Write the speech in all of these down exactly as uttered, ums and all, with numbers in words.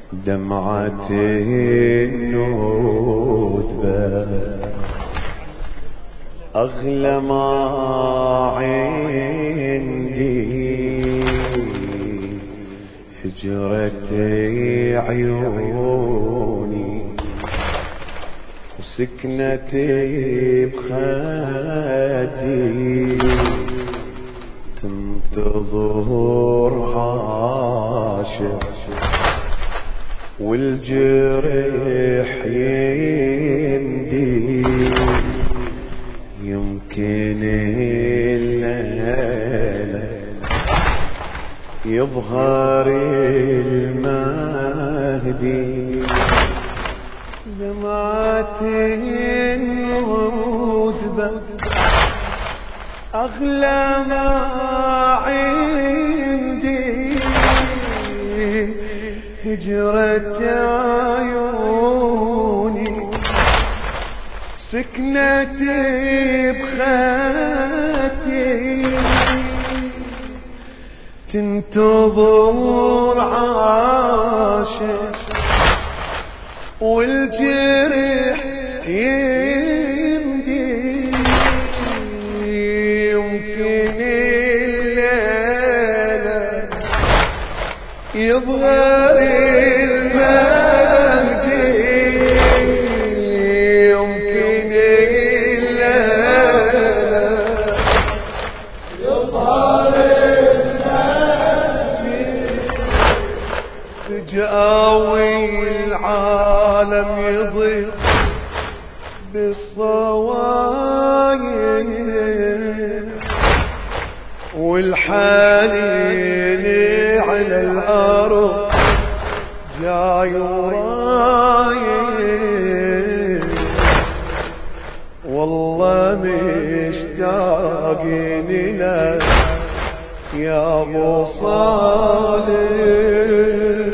دمعة الندبة أغلى ما عندي، هجرة عيوني وسكنة بخدي، تنتظر عاشق والجرح يمدي، يمكن الليلة يظهر المهدي. دمعة الندبة أغلى ما عندي، هجرة عيوني سكنة بخدي، تنتظر عاشق والجرح يمدي، يمكن الليلة يظهر المهدي، يمكن الليلة يظهر المهدي. تجاوي العالم يضيق بالصوايا، والحنين على الأرض جاي ورايا، والله مشتاقين لك يا ابو صالح.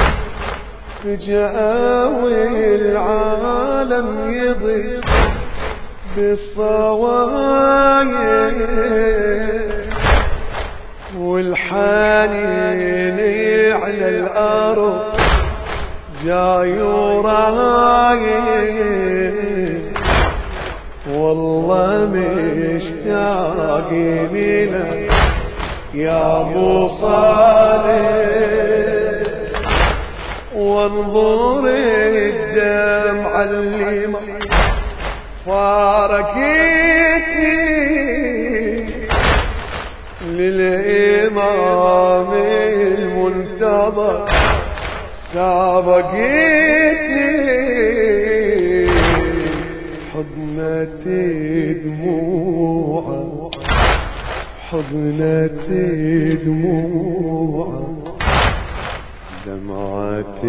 تجاوي العالم يضيق بالصوايا، والحنين على الأرض جاي ورايا، والله مشتاقين لك يا ابو صالح. وانظر الدمعة اللي ما فارقتني للإمام المنتظر سابقتني، حضنت دموعه حضنت دموعه، دمعة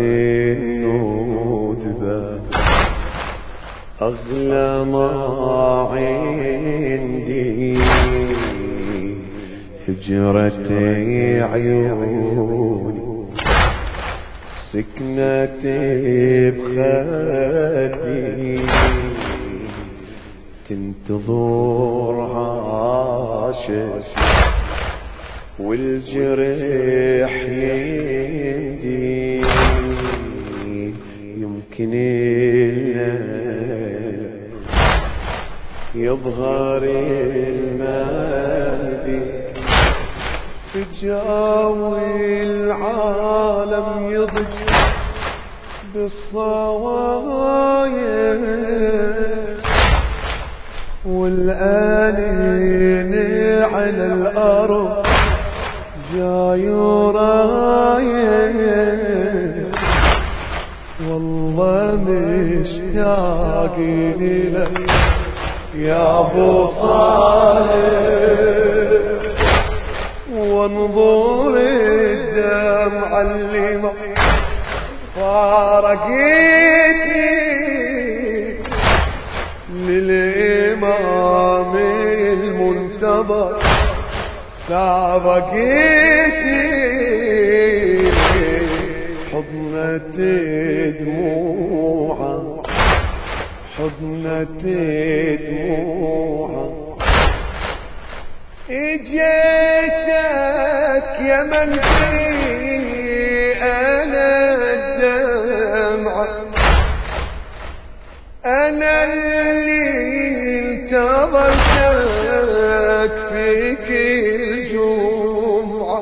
الندبة أغلى ما عندي، هجرة عيوني سكنة بخدي، تنتظر عاشق والجرح يمدي، يمكن الليل يظهر المهدي. تجاوي العالم يضج بالصوايا، والآنين على الأرض جاي ورايا، والله مشتاقين لك يا ابو صالح. وانظر الدمعة اللي ما فارقتني للإمام المنتظر سابقتني، حضنت دموعه حضنت دموعه. اجيتك يا من في أنا أنا اللي انتظرتك فيك الجمعة،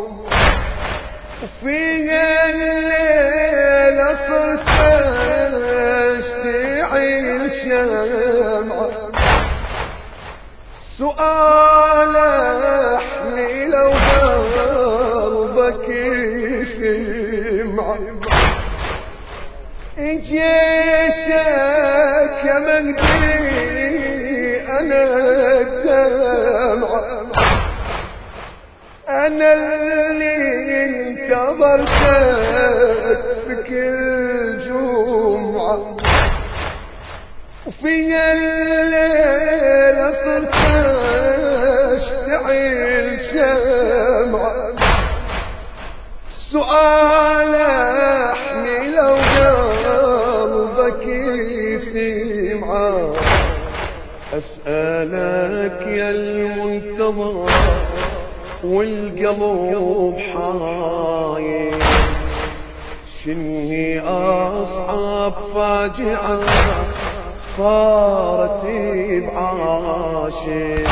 وفيها الليلة صرت اشتعل شمعة. سؤال احلي لو قلبك يسمع، اجيتك يا مجدي انا الدمعة، انا اللي انتظرتك بكل جمعة، وفيها الليلة صرت اشتعل شمعة. سؤال احمي لو قلبك يسمع، اسألك يا المنتظر والقلب حاير، شنهي اصعب فاجعة صارت بعاشق؟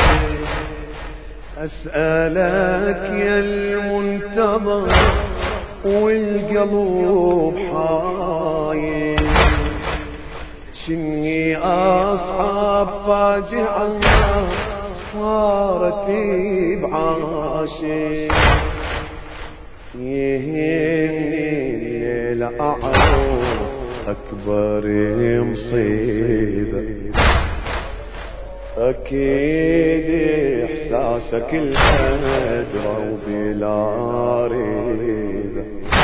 اسألك يا المنتظر والقلب حاير، شنهي اصعب فاجعة صارت بعاشق؟ يهمني الليل اعرف اكبر مصيبة، اكيد احساسك الادرى وبلا ريبة.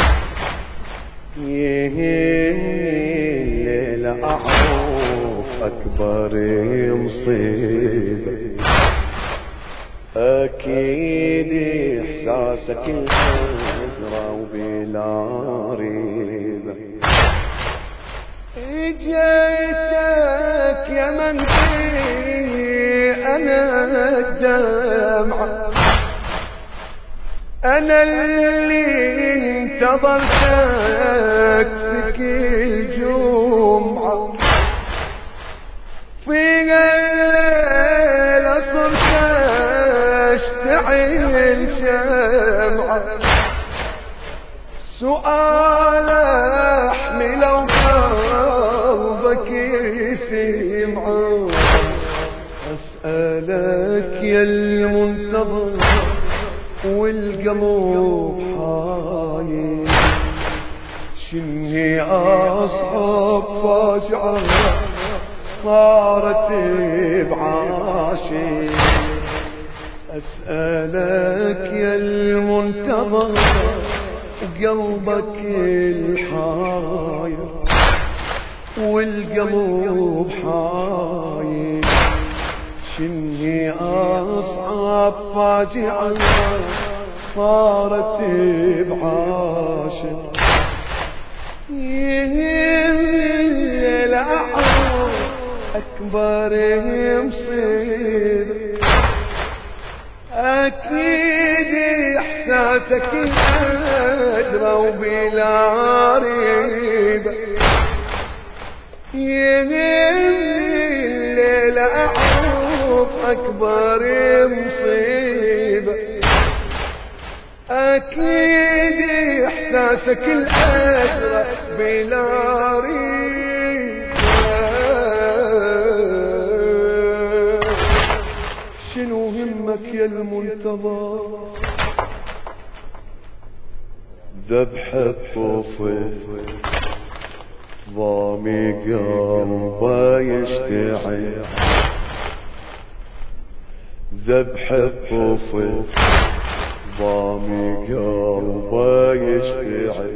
يهمني الليل اعرف اكبر مصيبة، اكيد احساسك الادرى وبلا ريبة. اجيتك يا من فيه انا الدمعة، انا اللي انتظرتك بكل جمعة، فيها الليلة صرت اشتعل شمعة. سؤال احمي لو قلبك يسمع، اسألك يا المنتظر والقلب حاير، شنهي اصعب فاجعة صارت بعاشق؟ اسألك يا المنتظر وقلبك الحاير، والقلب حاير، شنهي اصعب فاجعة صارت بعاشق؟ يهمني الأعراض اكبر مصيبة، اكيد احساسك الادرى وبلا ريبة. يهمني اعرف اكبر مصيبة، اكيد احساسك الادرى بلا ريبة. شنو همك يا المنتظر؟ ذبح الطفل ضامي قلبه يشتعل، ذبح الطفل ضامي قلبه يشتعل.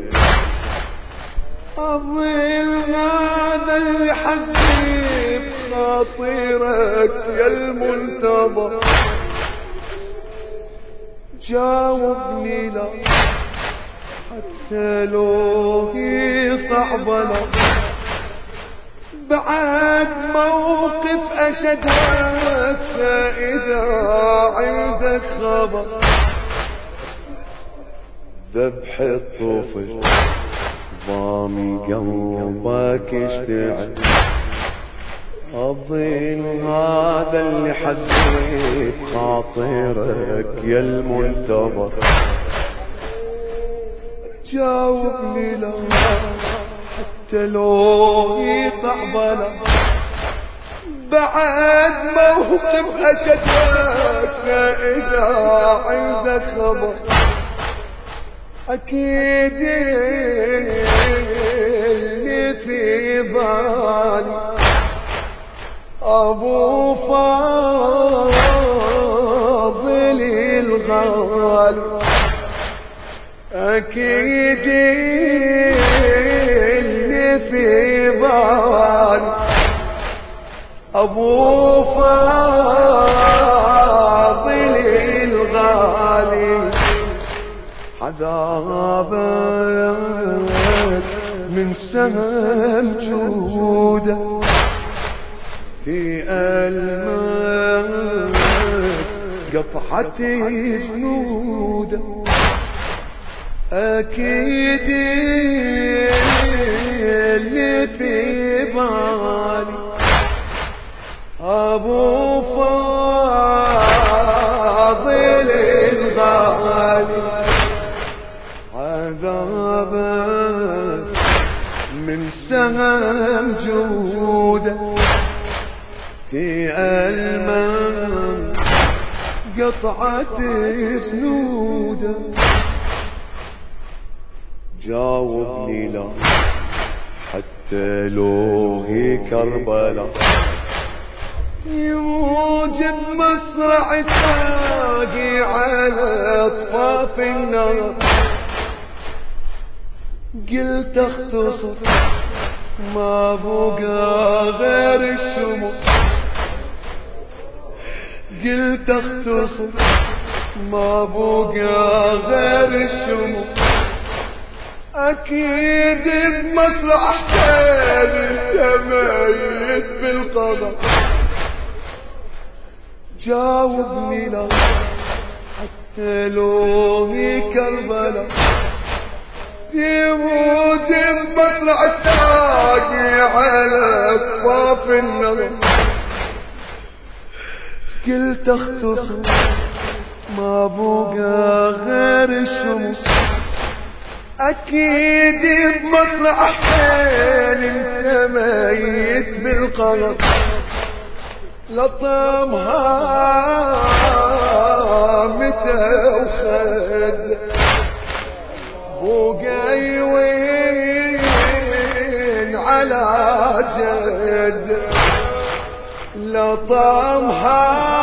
الظل هذا اللي حسيب خاطرك يا المنتظر، جاوبني لا حتى لو هي صعبة، بعد موقف أشدك فإذا عندك خبر. ذبح الطفل ضامي قلبك اشتعل الظن هذا اللي حسيت خاطرك يا المنتظر جاوبني لا حتى لو يصعب لا بعد موقف أشدك إذا عندك خبر أكيد اللي في بالي أبو فاضل الغالي أكيد اللي في بالي أبو فاضل الغالي عذابك من سهم جوده في ألمك قطعة جنوده أكيد اللي في بالي أبو فاضل الغالي عذابك من سهم جوده في ألمك قطعة سنوده جاوبني لا حتى لو هي كربلاء يوجد مصرع ساقي على اطفاف النار قلت اختصر ما بقى غير الشموع قلت اختصر ما بقى غير الشموع اكيد بمصرع حسين انت ميت بالقضاء جاوبني لا حتى لو هي كربلاء يموت بمصرع الساقي على اكفاف النظر قلت اختصر ما بقى غير الشمس اكيد بمصرع حسين انت ميت بالقلق لطمها متى وخد بقى وين على جد لطمها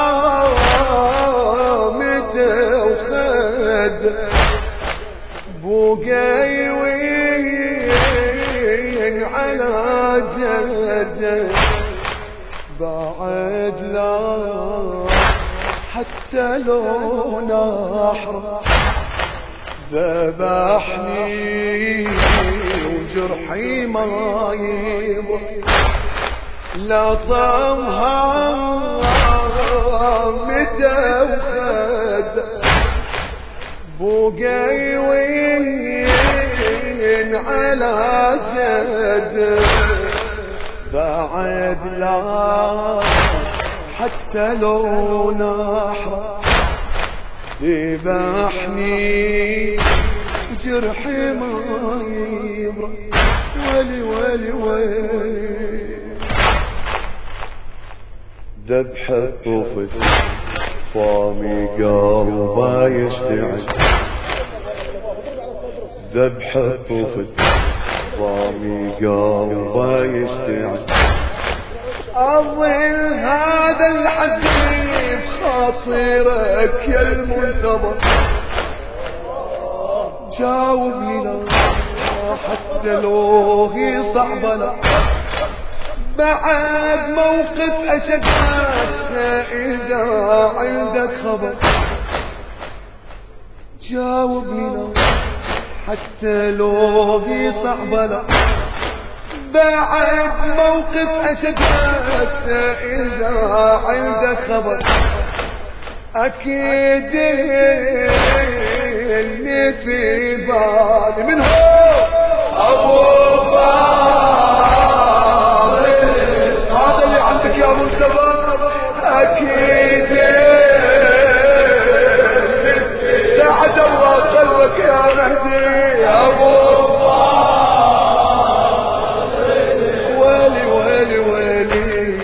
متى وخد بقى وين على جد بعد لا حتى لو نحر ذبحني وجرحي ما يبرح لطمها متى وخد بقى وين على جد بعد لا حتى لو نحر ذبحني جرحي ما يبرح ولي ولي ولي ذبح الطفل طامي قلبه يشتعل ذبح الطفل طامي قلبه يشتعل أظل هذا الحزين خاطرك يا المنتظر جاوبني لا حتى لو هي صعبة لا بعد موقف أشدك إذا عندك خبر جاوبني لا حتى لو هي صعبة لا بعد موقف أشدك إذا عندك خبر أكيد اللي في بالي من هو ابو فاضل هذا اللي عندك يا منتظر اكيد ساعد الله قلبك يا مهدي يا ابو فاضل ويلي ويلي ويلي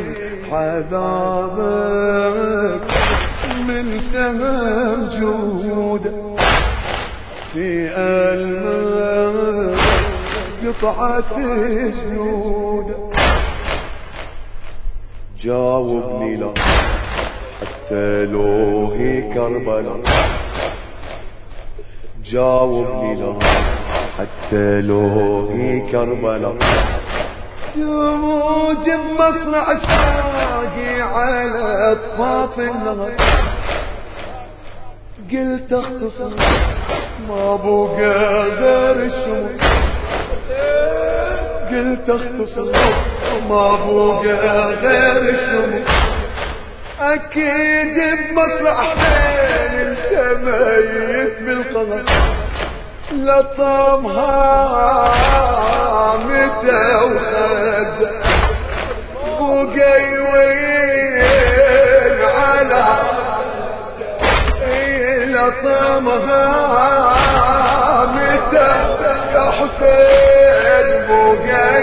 عذابك من سهم جودك في الماء قطعة جنود جاوبني لا حتى لو هي كربلاء جاوبني لا حتى لو هي كربلاء موجب مصنع الساقي على اطفاف النهر قلت اختصر ما بقى غير الشمس قلت اختصر ما بقى غير الشمس اكيد بمصرع حسين انت ميت بالقمر لطمها متى وخد بقي وين على لطمها متى يا حسين بقي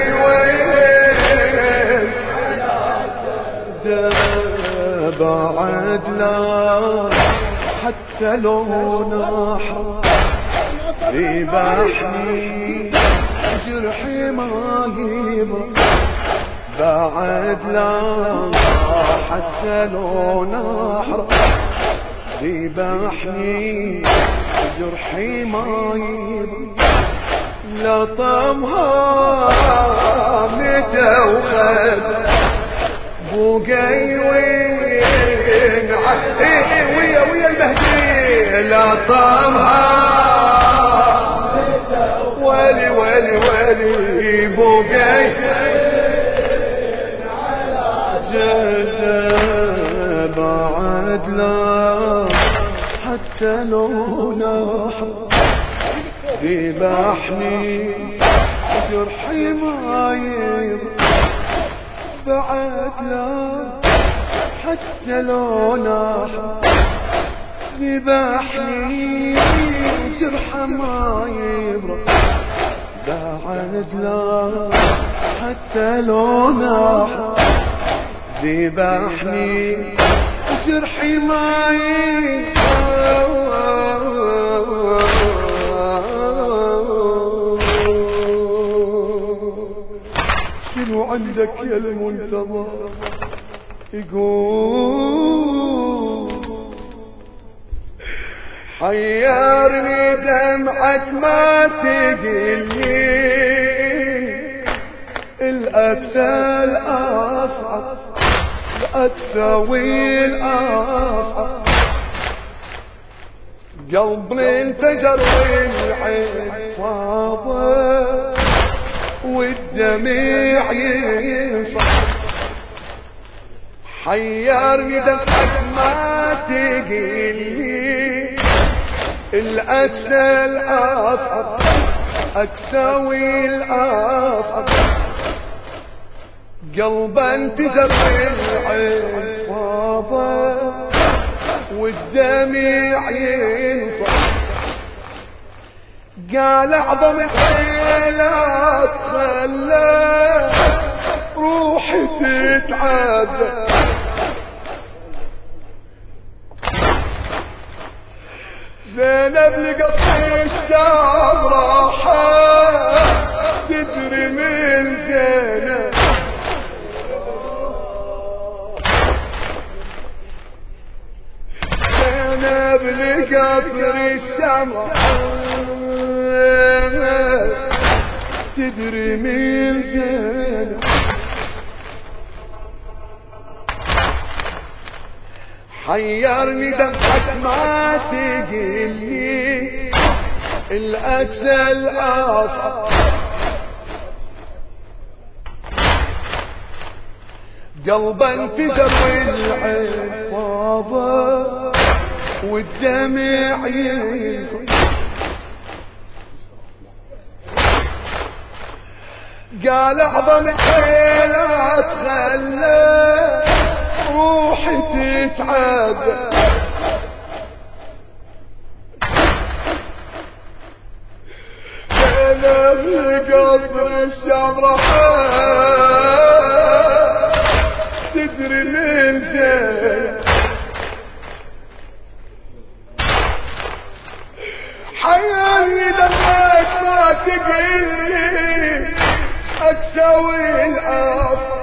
وين ده بعد لا حتى لو نحر ذبحني جرحي ما يبرى بعد لا حتى لو نحر ذبحني جرحي ما يبرى لطمها متى وخد بقي وين ويا ويا المهدي لطمها ولي ولي ولي بقي جدا بعد لا حتى لو نحر ذبحني جرحي ما يبرى بعد لا حتى لو نحر ذبحني جرحه ما يبرى بعد لا حتى لو نحر ذبحني جرحي ما يبرى شنو عندك يا المنتظر يقول حيرني دمعك ما تقلي الأقسى الأصعب الأقسى والأصعب قلبي انفجر والعين فاضت والدمع ينصح حيرني دمعك ما تقلي الأقسى الأصعب أقساوي الأصعب قلبا انفجر العين فاضت والدمع ينصح قال اعظم الحيلات خلى روحي تتعدى زينب لقصر الشام راحت تدري من زينب زينب لقصر الشام تدري من زينب حيرني دمعك ما تقلي الأقسى الأصعب قلبا انفجر والعين فاضت والدمع ينصب قال اعظم حيلات خلى روحي تتعذب، انا بقصر الشمرة تدري من زين حياني لك ما تقلي اكسوي العصر،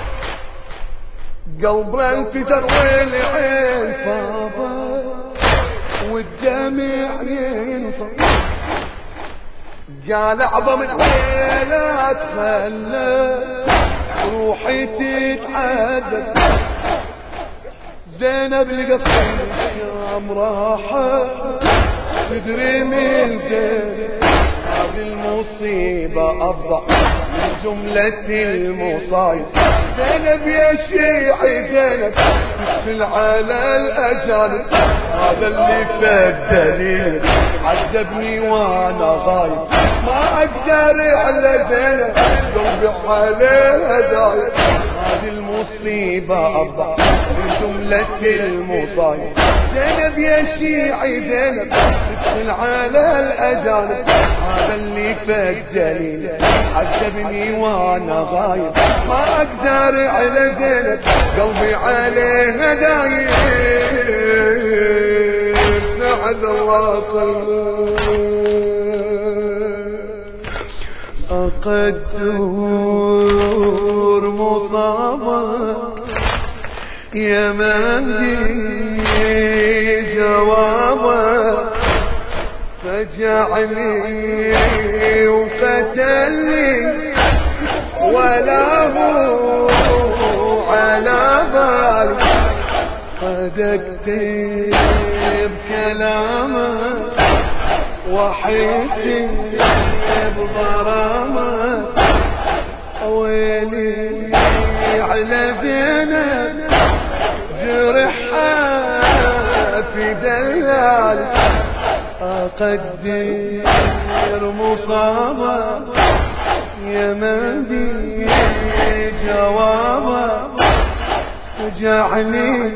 قلبي انفجر والعين فاضت والدمع ينصب. قال اعظم الحيلات خلى روحي تتعذب، زينب لقصر الشام راحت تدري من زين هذه المصيبة أفضع من جملة المصايب. زينب يا شيعي زينب تسفل على الأجانب، هذا اللي في الدليل عذبني وانا غايب، ما اقدر على زينب قلبي عليها دايب. هذه المصيبة أفضع من جملة المصايب. زينب يا شيعي زينب تدخل على الأجانب، هذا اللي في الدليل عذبني وانا غايب، ما اقدر على زينب قلبي عليها دايب. سعد الله قلبي أقدر مصابة يا مندي جوابا، فجعني وقتلني ولا هو على بالي، صدقت بكلامه وحسي بضرامه، ويلي على زينب جرحها في دلال، أقدر مصابة يا مندي جوابه، جعني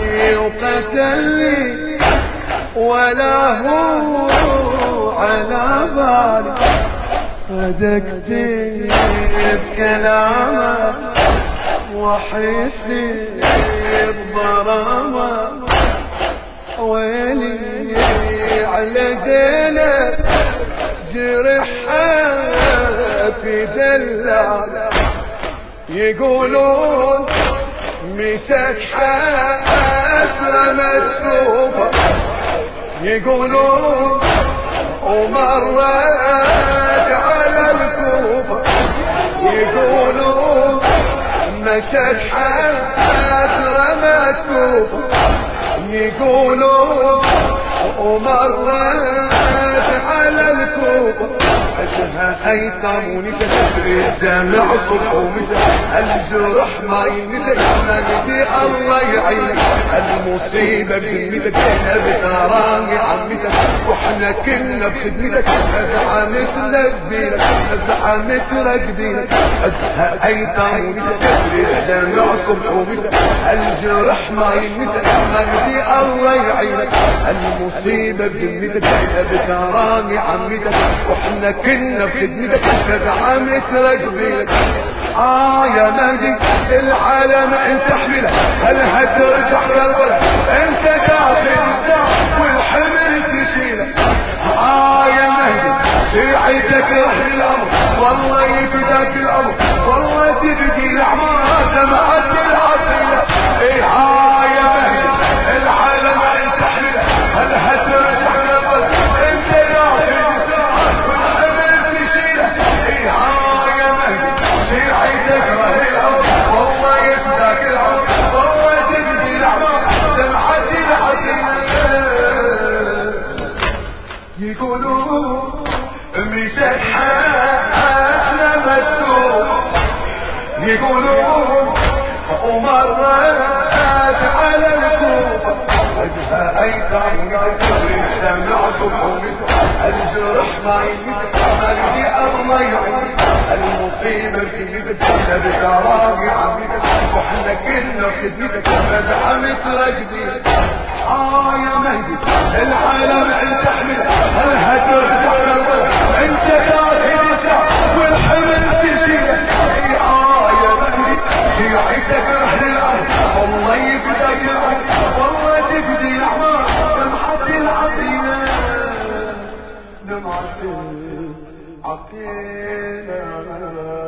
وقتلني ولا هو على بالي، صدقت بكلامه وحسي بضرامه، ويلي على زينب جرحها في دلال. يقولون مشت حسرة مسكوفة، يقولون ومرت على الكوفة، يقولون مشت حسرة مسكوفة، يقولون ومرت على الكوفة، أجها أيتام ونسى تسري الدمع صبح ومسى، الجرح ما ينسى مجدي الله يعينك، المصيبة بذمتك زينب تراني عمتك، وحنا كنا بخدمتك زعمتنا دينك زعمتنا دينك. أجها أيتام ونسى تسري الدمع صبح ومسى، الجرح ما ينسى مجدي الله يعينك، المصيبة بذمتك زينب تراني عمتك، وحنا كنا بخدمتك زعمت رجلك. آه يا مهدي العالم انت احمله، هل هترجع للولد انت داخل الدار والحمل تشيله. آه يا مهدي شيعتك رحل الامر والله يفداك الامر، والله تبدي الاعمار دمعت العصيله. ايه آه يا مهدي العالم انت احمله، هل هترجع للولد انت داخل الدار والحمل تشيله. ايه آه يا مهدي شيعتك رحل الامر والله يفداك الامر، والله تبدي الاعمار دمعت العصيله. يقولون مشت حسنة مسوق، يقولون ومرت على الكوفة، أجها أيتام يكبر سمع صبح الجرح ما يمسك مالي الله يعين. المصيبة بإيدك نبقى راقي عميدك واحنا كلنا بخدمتك مدعمة رجدي. اه يا مهدي العالم انت احمل الهدف والرضا انت داخلك والحمل تشيلك. اه يا مهدي شيعتك اهل الارض والله يفدك الارض والله تفدي الاعمار دمعة العقيلة دمعة العقيلة.